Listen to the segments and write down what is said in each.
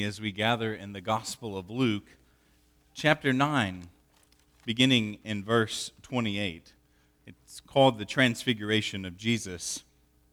As we gather in the Gospel of Luke, chapter 9, beginning in verse 28. It's called the Transfiguration of Jesus.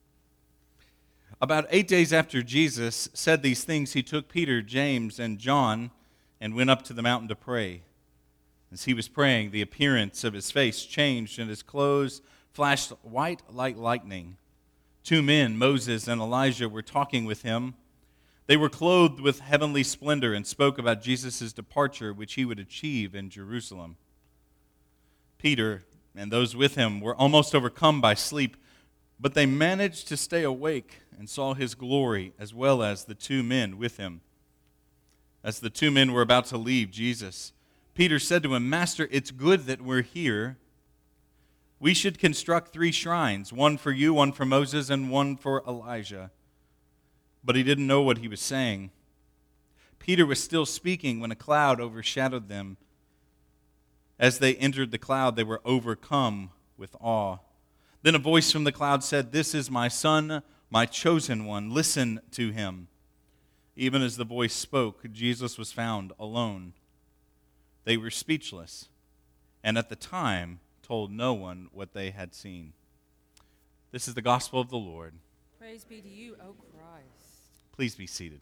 About 8 days after Jesus said these things, he took Peter, James, and John and went up to the mountain to pray. As he was praying, the appearance of his face changed, and his clothes flashed white like lightning. 2 men, Moses and Elijah, were talking with him. They were clothed with heavenly splendor and spoke about Jesus' departure, which he would achieve in Jerusalem. Peter and those with him were almost overcome by sleep, but they managed to stay awake and saw his glory as well as the 2 men with him. As the 2 men were about to leave Jesus, Peter said to him, "Master, it's good that we're here. We should construct 3 shrines, one for you, one for Moses, and one for Elijah." But he didn't know what he was saying. Peter was still speaking when a cloud overshadowed them. As they entered the cloud, they were overcome with awe. Then a voice from the cloud said, "This is my Son, my chosen one. Listen to him." Even as the voice spoke, Jesus was found alone. They were speechless, and at the time told no one what they had seen. This is the gospel of the Lord. Praise be to you, O Christ. Please be seated.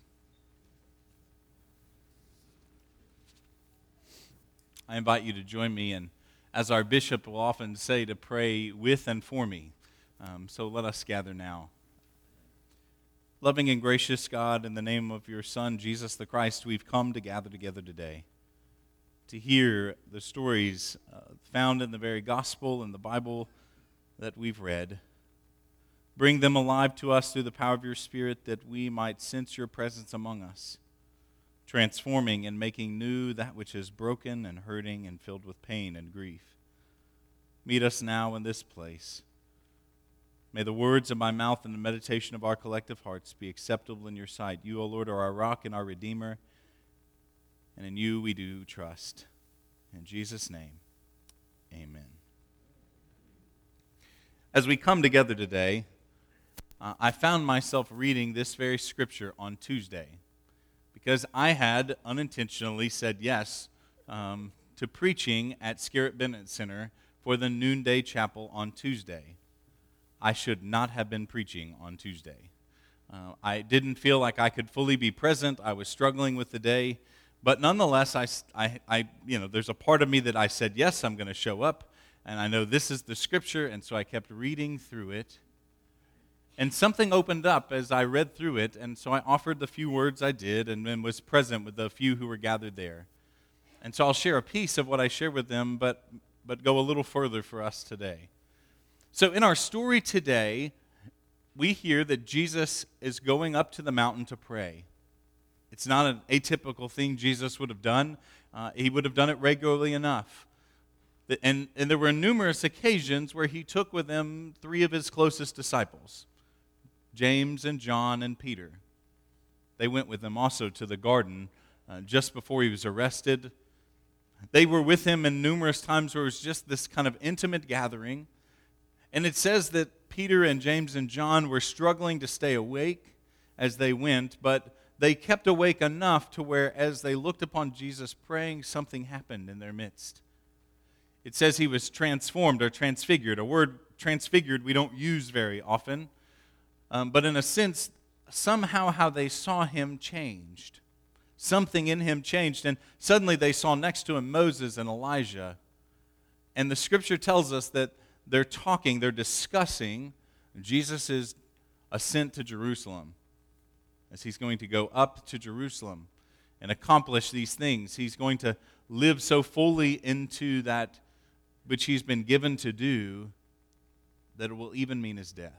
I invite you to join me, and as our bishop will often say, to pray with and for me. So let us gather now. Loving and gracious God, in the name of your Son, Jesus the Christ, we've come to gather together today to hear the stories found in the very gospel and the Bible that we've read. Bring them alive to us through the power of your Spirit, that we might sense your presence among us, transforming and making new that which is broken and hurting and filled with pain and grief. Meet us now in this place. May the words of my mouth and the meditation of our collective hearts be acceptable in your sight. You, O Lord, are our rock and our Redeemer, and in you we do trust. In Jesus' name, amen. As we come together today, I found myself reading this very scripture on Tuesday because I had unintentionally said yes to preaching at Scarrett Bennett Center for the noonday chapel on Tuesday. I should not have been preaching on Tuesday. I didn't feel like I could fully be present. I was struggling with the day, but nonetheless, there's a part of me that I said yes, I'm going to show up, and I know this is the scripture, and so I kept reading through it. And something opened up as I read through it, and so I offered the few words I did and then was present with the few who were gathered there. And so I'll share a piece of what I shared with them, but go a little further for us today. So in our story today, we hear that Jesus is going up to the mountain to pray. It's not an atypical thing Jesus would have done. He would have done it regularly enough. And there were numerous occasions where he took with him 3 of his closest disciples, James and John and Peter. They went with him also to the garden just before he was arrested. They were with him in numerous times where it was just this kind of intimate gathering. And it says that Peter and James and John were struggling to stay awake as they went, but they kept awake enough to where as they looked upon Jesus praying, something happened in their midst. It says he was transformed or transfigured. A word transfigured we don't use very often. But in a sense, somehow how they saw him changed. Something in him changed, and suddenly they saw next to him Moses and Elijah. And the scripture tells us that they're discussing Jesus' ascent to Jerusalem. As he's going to go up to Jerusalem and accomplish these things. He's going to live so fully into that which he's been given to do that it will even mean his death.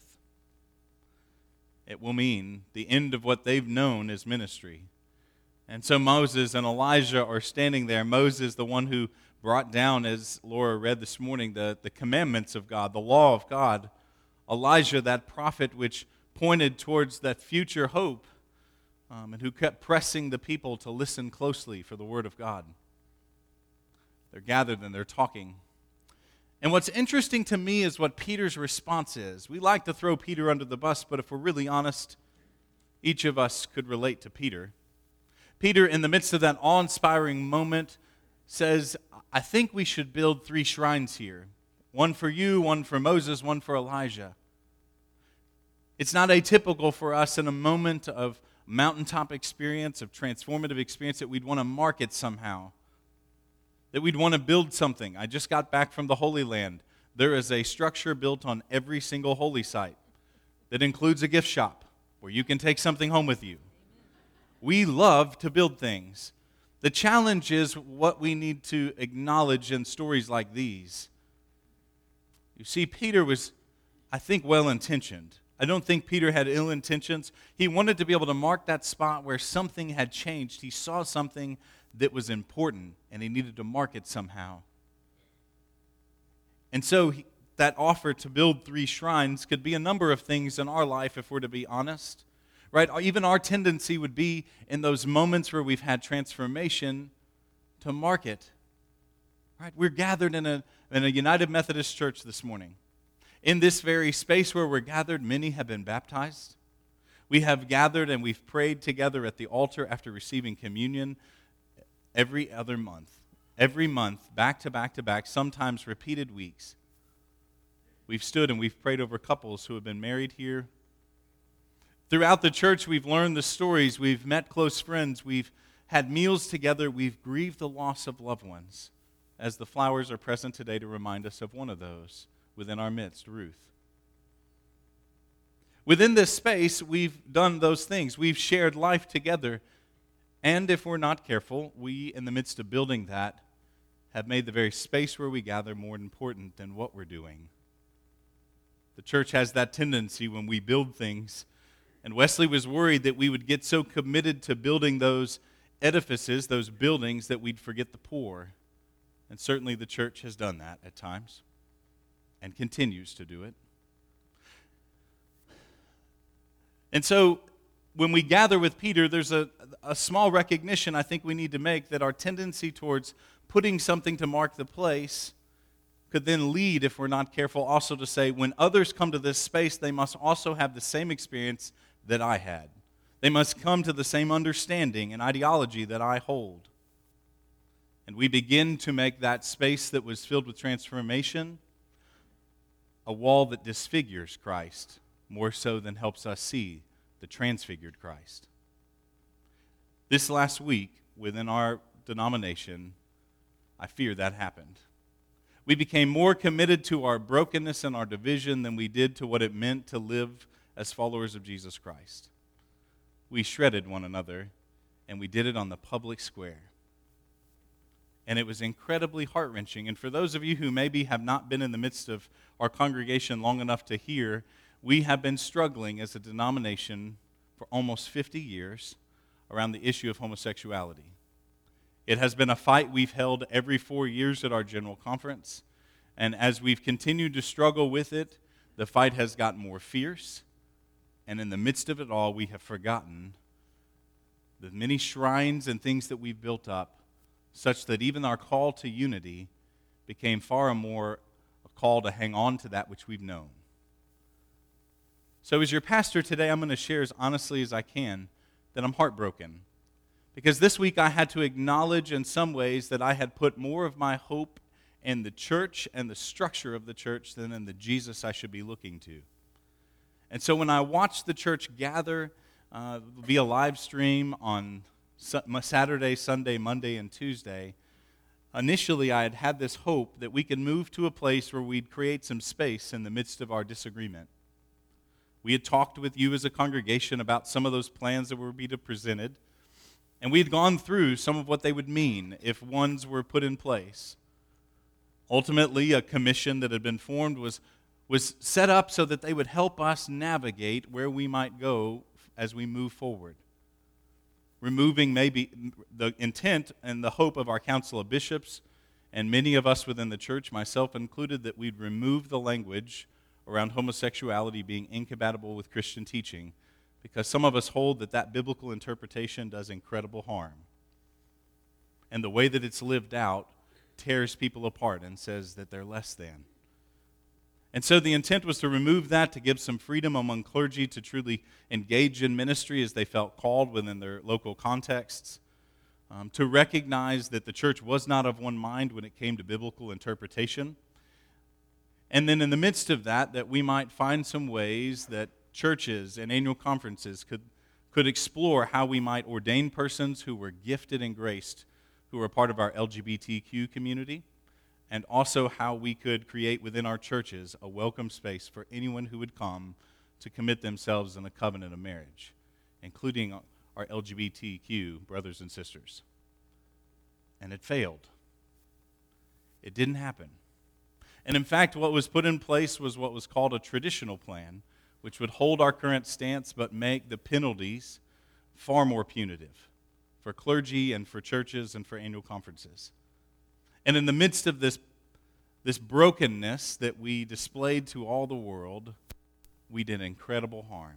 It will mean the end of what they've known as ministry. And so Moses and Elijah are standing there. Moses, the one who brought down, as Laura read this morning, the commandments of God, the law of God. Elijah, that prophet which pointed towards that future hope, and who kept pressing the people to listen closely for the word of God. They're gathered and they're talking. And what's interesting to me is what Peter's response is. We like to throw Peter under the bus, but if we're really honest, each of us could relate to Peter. Peter, in the midst of that awe-inspiring moment, says, I think we should build 3 shrines here. One for you, one for Moses, one for Elijah. It's not atypical for us in a moment of mountaintop experience, of transformative experience, that we'd want to mark it somehow, that we'd want to build something. I just got back from the Holy Land. There is a structure built on every single holy site that includes a gift shop where you can take something home with you. We love to build things. The challenge is what we need to acknowledge in stories like these. You see, Peter was, I think, well-intentioned. I don't think Peter had ill intentions. He wanted to be able to mark that spot where something had changed. He saw something that was important, and he needed to mark it somehow. And so that offer to build 3 shrines could be a number of things in our life, if we're to be honest. Right? Even our tendency would be in those moments where we've had transformation to mark it. Right? We're gathered in a United Methodist Church this morning. In this very space where we're gathered, many have been baptized. We have gathered and we've prayed together at the altar after receiving communion every other month. Every month, back to back to back, sometimes repeated weeks. We've stood and we've prayed over couples who have been married here. Throughout the church, we've learned the stories. We've met close friends. We've had meals together. We've grieved the loss of loved ones, as the flowers are present today to remind us of one of those within our midst, Ruth. Within this space, we've done those things. We've shared life together. And if we're not careful, we, in the midst of building that, have made the very space where we gather more important than what we're doing. The church has that tendency when we build things. And Wesley was worried that we would get so committed to building those edifices, those buildings, that we'd forget the poor. And certainly the church has done that at times and continues to do it. And so when we gather with Peter, there's a small recognition I think we need to make that our tendency towards putting something to mark the place could then lead, if we're not careful, also to say, when others come to this space, they must also have the same experience that I had. They must come to the same understanding and ideology that I hold. And we begin to make that space that was filled with transformation a wall that disfigures Christ more so than helps us see the transfigured Christ. This last week, within our denomination, I fear that happened. We became more committed to our brokenness and our division than we did to what it meant to live as followers of Jesus Christ. We shredded one another, and we did it on the public square. And it was incredibly heart-wrenching. And for those of you who maybe have not been in the midst of our congregation long enough to hear, we have been struggling as a denomination for almost 50 years around the issue of homosexuality. It has been a fight we've held every 4 years at our general conference. And as we've continued to struggle with it, the fight has gotten more fierce. And in the midst of it all, we have forgotten the many shrines and things that we've built up, such that even our call to unity became far more a call to hang on to that which we've known. So as your pastor today, I'm going to share as honestly as I can that I'm heartbroken. Because this week I had to acknowledge in some ways that I had put more of my hope in the church and the structure of the church than in the Jesus I should be looking to. And so when I watched the church gather via live stream on Saturday, Sunday, Monday, and Tuesday, initially I had had this hope that we could move to a place where we'd create some space in the midst of our disagreement. We had talked with you as a congregation about some of those plans that were being presented, and we had gone through some of what they would mean if ones were put in place. Ultimately, a commission that had been formed was set up so that they would help us navigate where we might go as we move forward. Removing maybe the intent and the hope of our council of bishops and many of us within the church, myself included, that we'd remove the language around homosexuality being incompatible with Christian teaching, because some of us hold that biblical interpretation does incredible harm. And the way that it's lived out tears people apart and says that they're less than. And so the intent was to remove that, to give some freedom among clergy to truly engage in ministry as they felt called within their local contexts. to recognize that the church was not of one mind when it came to biblical interpretation. And then in the midst of that, that we might find some ways that churches and annual conferences could explore how we might ordain persons who were gifted and graced, who were part of our LGBTQ community, and also how we could create within our churches a welcome space for anyone who would come to commit themselves in a covenant of marriage, including our LGBTQ brothers and sisters. And it failed. It didn't happen. And in fact, what was put in place was what was called a traditional plan, which would hold our current stance but make the penalties far more punitive for clergy and for churches and for annual conferences. And in the midst of this brokenness that we displayed to all the world, we did incredible harm.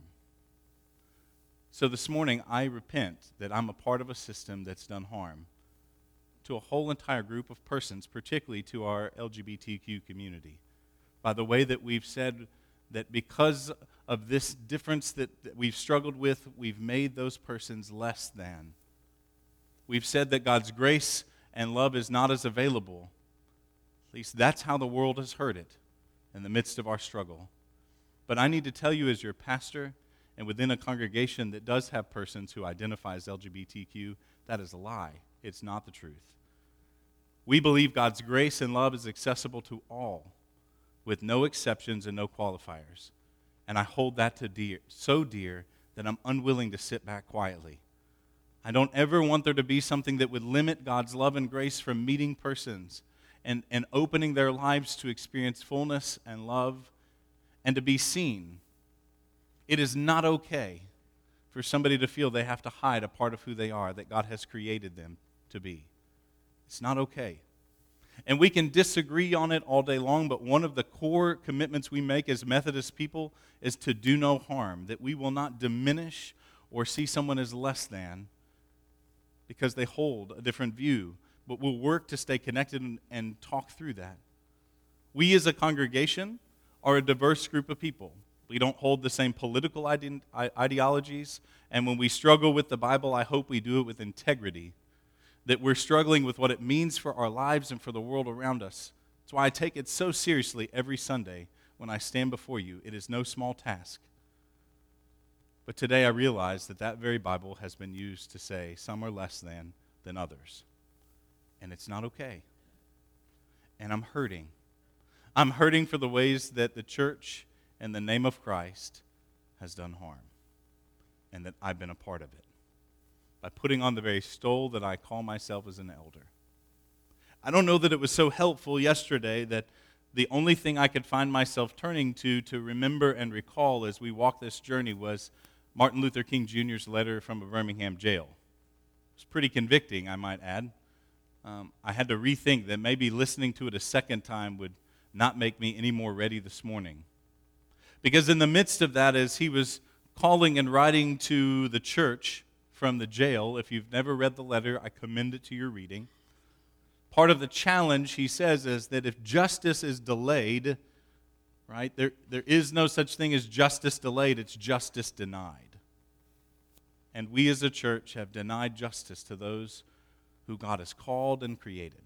So this morning, I repent that I'm a part of a system that's done harm to a whole entire group of persons, particularly to our LGBTQ community, by the way that we've said that because of this difference that we've struggled with, we've made those persons less than. We've said that God's grace and love is not as available. At least that's how the world has heard it in the midst of our struggle. But I need to tell you, as your pastor and within a congregation that does have persons who identify as LGBTQ, that is a lie. It's not the truth. We believe God's grace and love is accessible to all, with no exceptions and no qualifiers. And I hold that so dear that I'm unwilling to sit back quietly. I don't ever want there to be something that would limit God's love and grace from meeting persons and opening their lives to experience fullness and love and to be seen. It is not okay for somebody to feel they have to hide a part of who they are that God has created them to be. It's not okay. And we can disagree on it all day long, but one of the core commitments we make as Methodist people is to do no harm, that we will not diminish or see someone as less than because they hold a different view, but we'll work to stay connected and talk through that. We as a congregation are a diverse group of people. We don't hold the same political ideologies, and when we struggle with the Bible, I hope we do it with integrity, that we're struggling with what it means for our lives and for the world around us. That's why I take it so seriously every Sunday when I stand before you. It is no small task. But today I realize that very Bible has been used to say some are less than others. And it's not okay. And I'm hurting. I'm hurting for the ways that the church in the name of Christ has done harm, and that I've been a part of it, by putting on the very stole that I call myself as an elder. I don't know that it was so helpful yesterday that the only thing I could find myself turning to remember and recall as we walk this journey was Martin Luther King Jr.'s letter from a Birmingham jail. It was pretty convicting, I might add. I had to rethink that maybe listening to it a second time would not make me any more ready this morning. Because in the midst of that, as he was calling and writing to the church from the jail, if you've never read the letter, I commend it to your reading. Part of the challenge, he says, is that if justice is delayed, right, there is no such thing as justice delayed, it's justice denied. And we as a church have denied justice to those who God has called and created.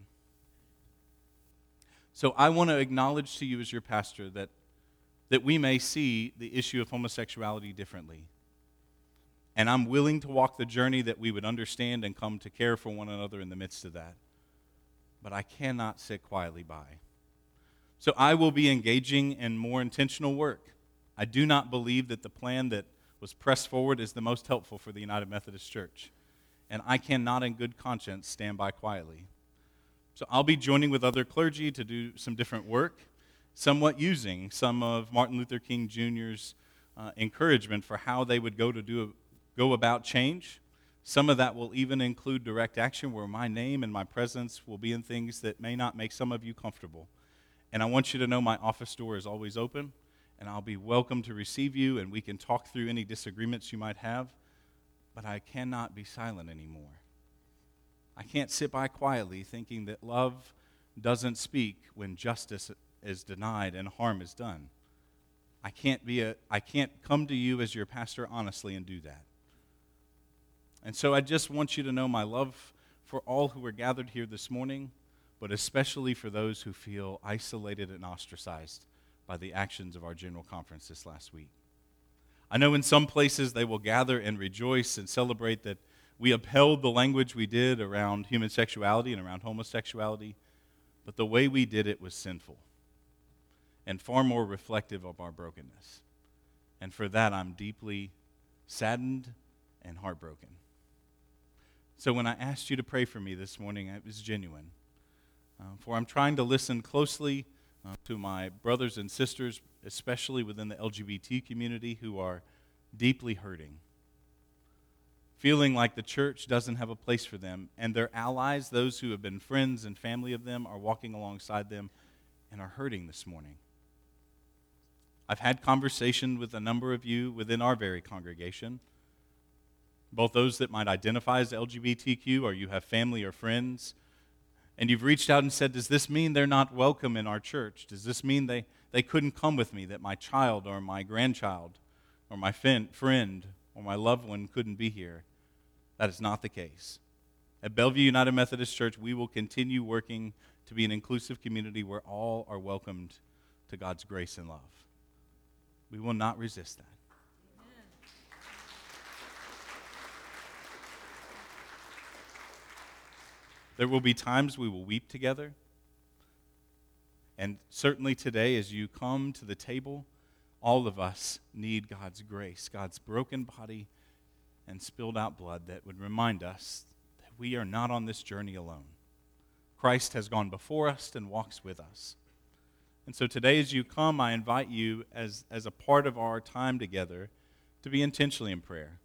So I want to acknowledge to you as your pastor that we may see the issue of homosexuality differently. And I'm willing to walk the journey that we would understand and come to care for one another in the midst of that. But I cannot sit quietly by. So I will be engaging in more intentional work. I do not believe that the plan that was pressed forward is the most helpful for the United Methodist Church. And I cannot in good conscience stand by quietly. So I'll be joining with other clergy to do some different work, somewhat using some of Martin Luther King Jr.'s encouragement for how they would go about change. Some of that will even include direct action where my name and my presence will be in things that may not make some of you comfortable. And I want you to know my office door is always open, and I'll be welcome to receive you, and we can talk through any disagreements you might have. But I cannot be silent anymore. I can't sit by quietly thinking that love doesn't speak when justice is denied and harm is done. I can't come to you as your pastor honestly and do that. And so I just want you to know my love for all who are gathered here this morning, but especially for those who feel isolated and ostracized by the actions of our General Conference this last week. I know in some places they will gather and rejoice and celebrate that we upheld the language we did around human sexuality and around homosexuality, but the way we did it was sinful and far more reflective of our brokenness. And for that, I'm deeply saddened and heartbroken. So when I asked you to pray for me this morning, it was genuine. For I'm trying to listen closely to my brothers and sisters, especially within the LGBT community, who are deeply hurting, feeling like the church doesn't have a place for them, and their allies, those who have been friends and family of them, are walking alongside them and are hurting this morning. I've had conversation with a number of you within our very congregation, both those that might identify as LGBTQ, or you have family or friends, and you've reached out and said, does this mean they're not welcome in our church? Does this mean they couldn't come with me, that my child or my grandchild or my friend or my loved one couldn't be here? That is not the case. At Bellevue United Methodist Church, we will continue working to be an inclusive community where all are welcomed to God's grace and love. We will not resist that. There will be times we will weep together. And certainly today, as you come to the table, all of us need God's grace, God's broken body and spilled out blood that would remind us that we are not on this journey alone. Christ has gone before us and walks with us. And so today, as you come, I invite you, as a part of our time together, to be intentionally in prayer.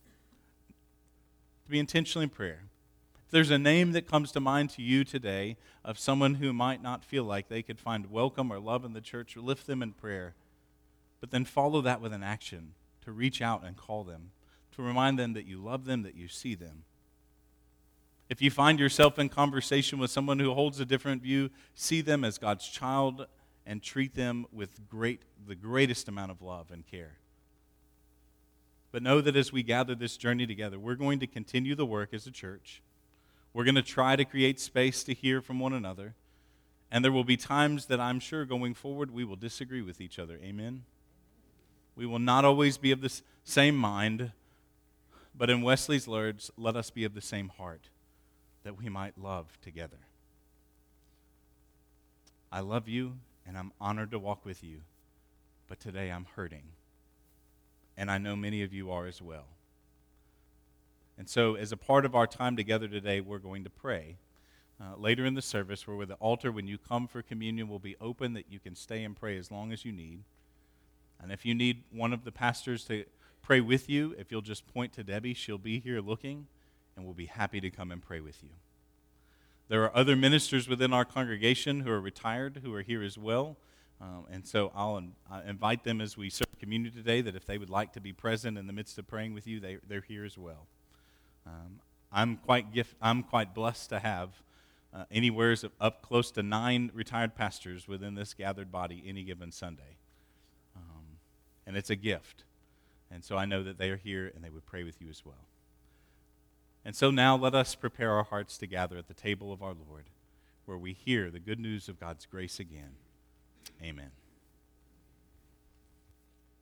To be intentionally in prayer. If there's a name that comes to mind to you today of someone who might not feel like they could find welcome or love in the church, lift them in prayer. But then follow that with an action to reach out and call them, to remind them that you love them, that you see them. If you find yourself in conversation with someone who holds a different view, see them as God's child and treat them with the greatest amount of love and care. But know that as we gather this journey together, we're going to continue the work as a church. We're going to try to create space to hear from one another. And there will be times that I'm sure going forward we will disagree with each other. Amen? We will not always be of the same mind, but in Wesley's words, let us be of the same heart, that we might love together. I love you, and I'm honored to walk with you, but today I'm hurting. And I know many of you are as well. And so as a part of our time together today, we're going to pray. Later in the service, where the altar, when you come for communion, will be open, that you can stay and pray as long as you need. And if you need one of the pastors to pray with you, if you'll just point to Debbie, she'll be here looking, and we'll be happy to come and pray with you. There are other ministers within our congregation who are retired, who are here as well. And so I'll invite them as we serve communion today, that if they would like to be present in the midst of praying with you, they're here as well. I'm quite blessed to have anywhere up close to 9 retired pastors within this gathered body any given Sunday. And it's a gift. And so I know that they are here and they would pray with you as well. And so now let us prepare our hearts to gather at the table of our Lord, where we hear the good news of God's grace again. Amen.